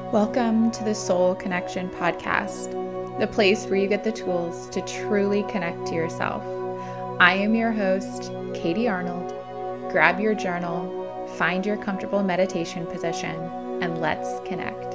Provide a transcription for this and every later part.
Welcome to the Soul Connection Podcast, the place where you get the tools to truly connect to yourself. I am your host, Katie Arnold. Grab your journal, find your comfortable meditation position, and let's connect.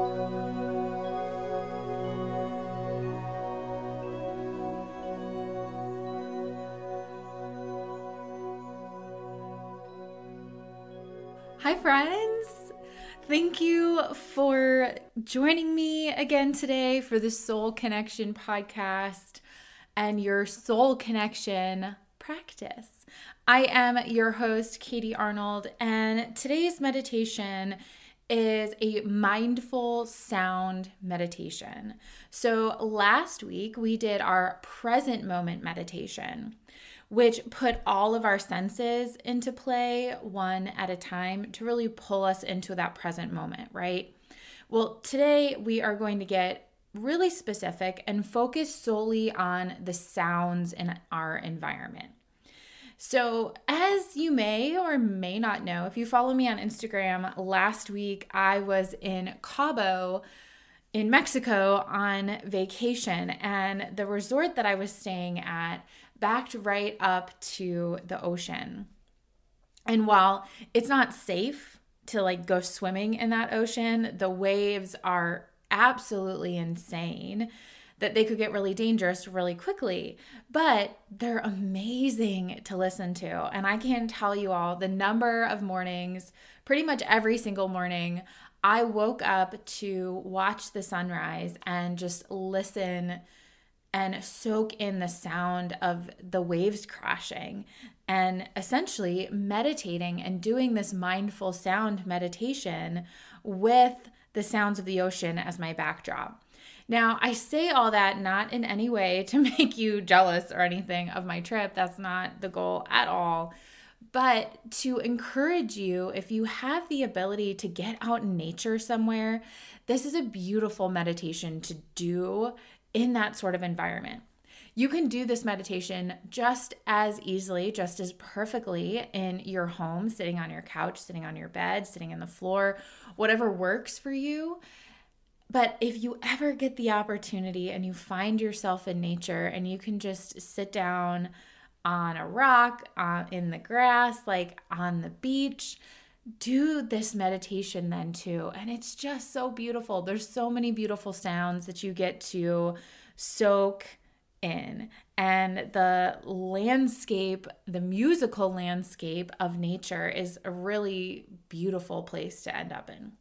Hi, friends. Thank you for joining me again today for the Soul Connection Podcast and your Soul Connection practice. I am your host, Katie Arnold, and today's meditation is a mindful sound meditation. So last week we did our present moment meditation, which put all of our senses into play one at a time to really pull us into that present moment, right? Well, today we are going to get really specific and focus solely on the sounds in our environment. So as you may or may not know, if you follow me on Instagram, last week I was in Cabo in Mexico on vacation, and the resort that I was staying at backed right up to the ocean. And while it's not safe to go swimming in that ocean, the waves are absolutely insane that they could get really dangerous really quickly, but they're amazing to listen to. And I can't tell you all the number of mornings, pretty much every single morning, I woke up to watch the sunrise and just listen and soak in the sound of the waves crashing and essentially meditating and doing this mindful sound meditation with the sounds of the ocean as my backdrop. Now, I say all that not in any way to make you jealous or anything of my trip. That's not the goal at all. But to encourage you, if you have the ability to get out in nature somewhere, this is a beautiful meditation to do in that sort of environment. You can do this meditation just as easily, just as perfectly in your home, sitting on your couch, sitting on your bed, sitting on the floor, whatever works for you. But if you ever get the opportunity and you find yourself in nature and you can just sit down on a rock, in the grass, on the beach, do this meditation then too. And it's just so beautiful. There's so many beautiful sounds that you get to soak in. And the landscape, the musical landscape of nature is a really beautiful place to end up in.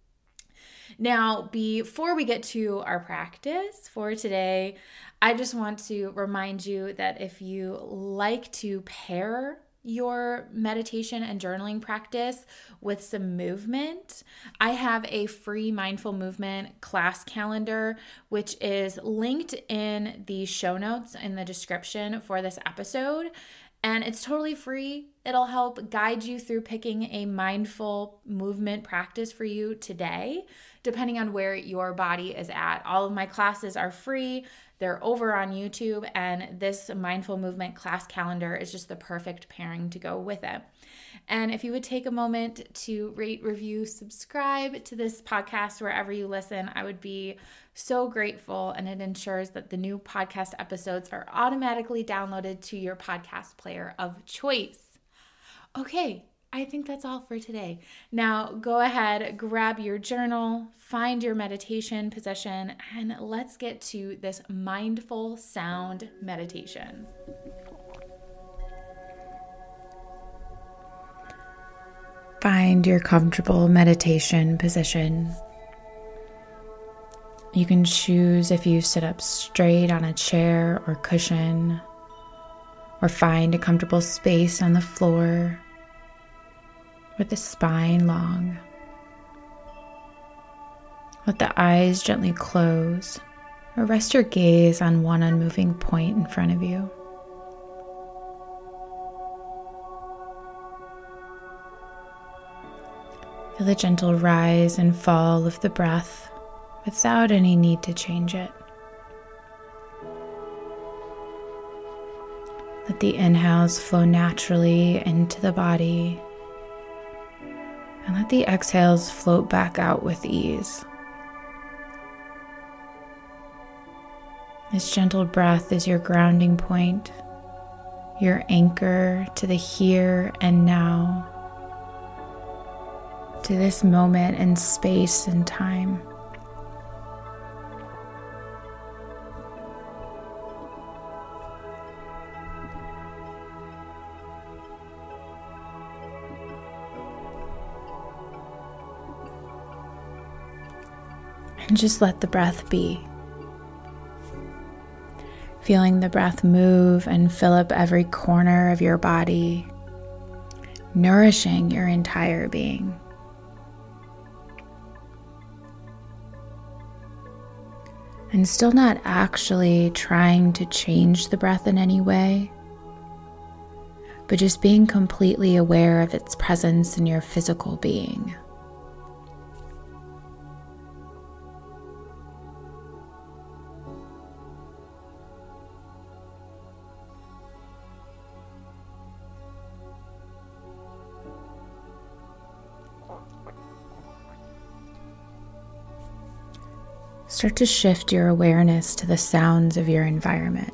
Now, before we get to our practice for today, I just want to remind you that if you like to pair your meditation and journaling practice with some movement, I have a free mindful movement class calendar, which is linked in the show notes in the description for this episode. And it's totally free. It'll help guide you through picking a mindful movement practice for you today, depending on where your body is at. All of my classes are free. They're over on YouTube, and this mindful movement class calendar is just the perfect pairing to go with it. And if you would take a moment to rate, review, subscribe to this podcast wherever you listen, I would be so grateful, and it ensures that the new podcast episodes are automatically downloaded to your podcast player of choice. Okay, I think that's all for today. Now go ahead, grab your journal, find your meditation position, and let's get to this mindful sound meditation. Find your comfortable meditation position. You can choose if you sit up straight on a chair or cushion, or find a comfortable space on the floor with the spine long. Let the eyes gently close, or rest your gaze on one unmoving point in front of you. Feel the gentle rise and fall of the breath without any need to change it. Let the inhales flow naturally into the body, and let the exhales float back out with ease. This gentle breath is your grounding point, your anchor to the here and now, to this moment in space and time. And just let the breath be. Feeling the breath move and fill up every corner of your body, nourishing your entire being. And still not actually trying to change the breath in any way, but just being completely aware of its presence in your physical being. Start to shift your awareness to the sounds of your environment.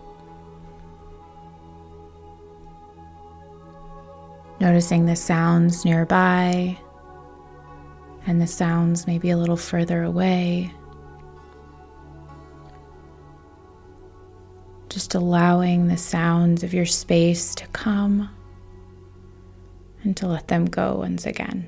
Noticing the sounds nearby and the sounds maybe a little further away. Just allowing the sounds of your space to come and to let them go once again.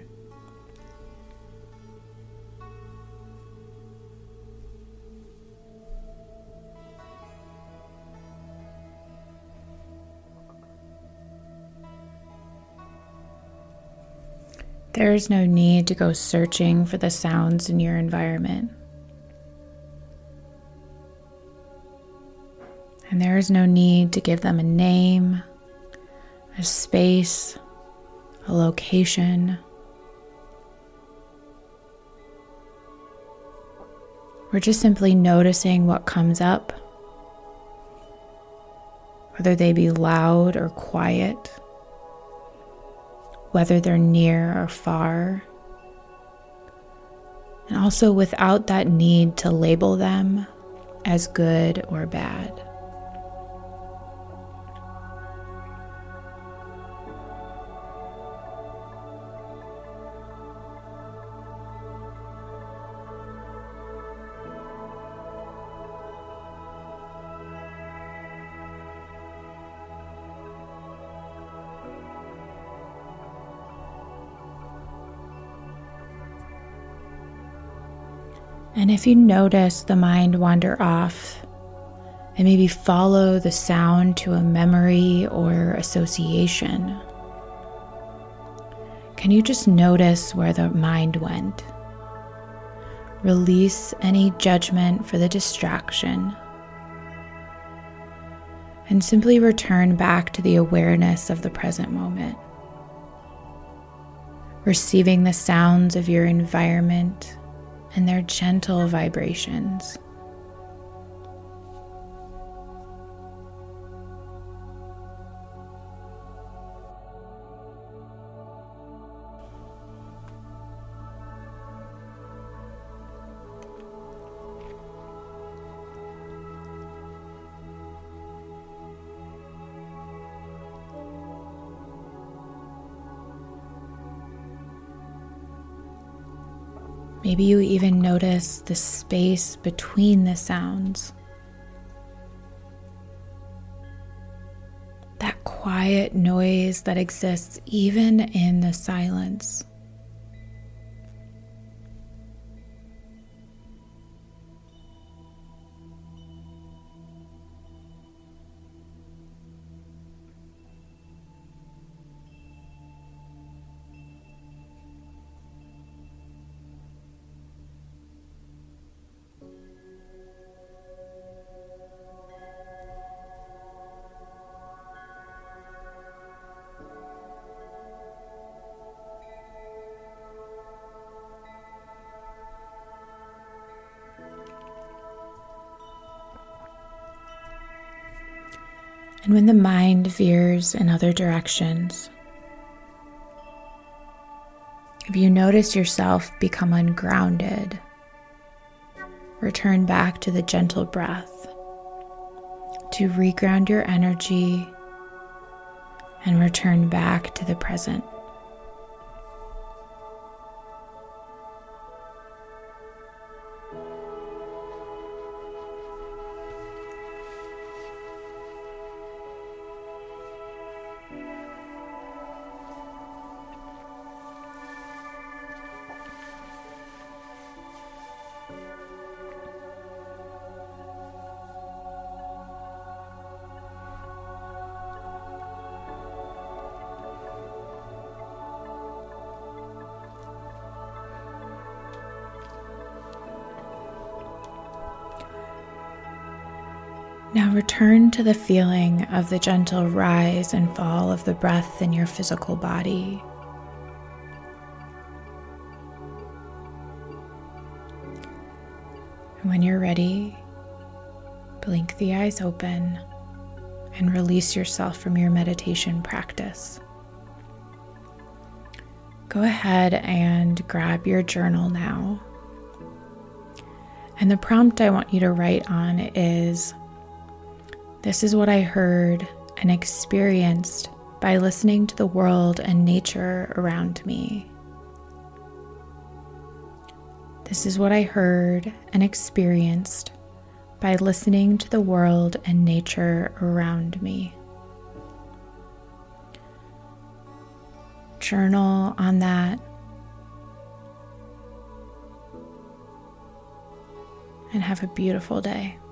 There is no need to go searching for the sounds in your environment. And there is no need to give them a name, a space, a location. We're just simply noticing what comes up, whether they be loud or quiet, whether they're near or far, and also without that need to label them as good or bad. And if you notice the mind wander off and maybe follow the sound to a memory or association, can you just notice where the mind went? Release any judgment for the distraction and simply return back to the awareness of the present moment, receiving the sounds of your environment and their gentle vibrations. Maybe you even notice the space between the sounds. That quiet noise that exists even in the silence. And when the mind veers in other directions, if you notice yourself become ungrounded, return back to the gentle breath. to reground your energy and return back to the present. Now return to the feeling of the gentle rise and fall of the breath in your physical body. And when you're ready, blink the eyes open and release yourself from your meditation practice. Go ahead and grab your journal now. And the prompt I want you to write on is, "This is what I heard and experienced by listening to the world and nature around me." This is what I heard and experienced by listening to the world and nature around me. Journal on that and have a beautiful day.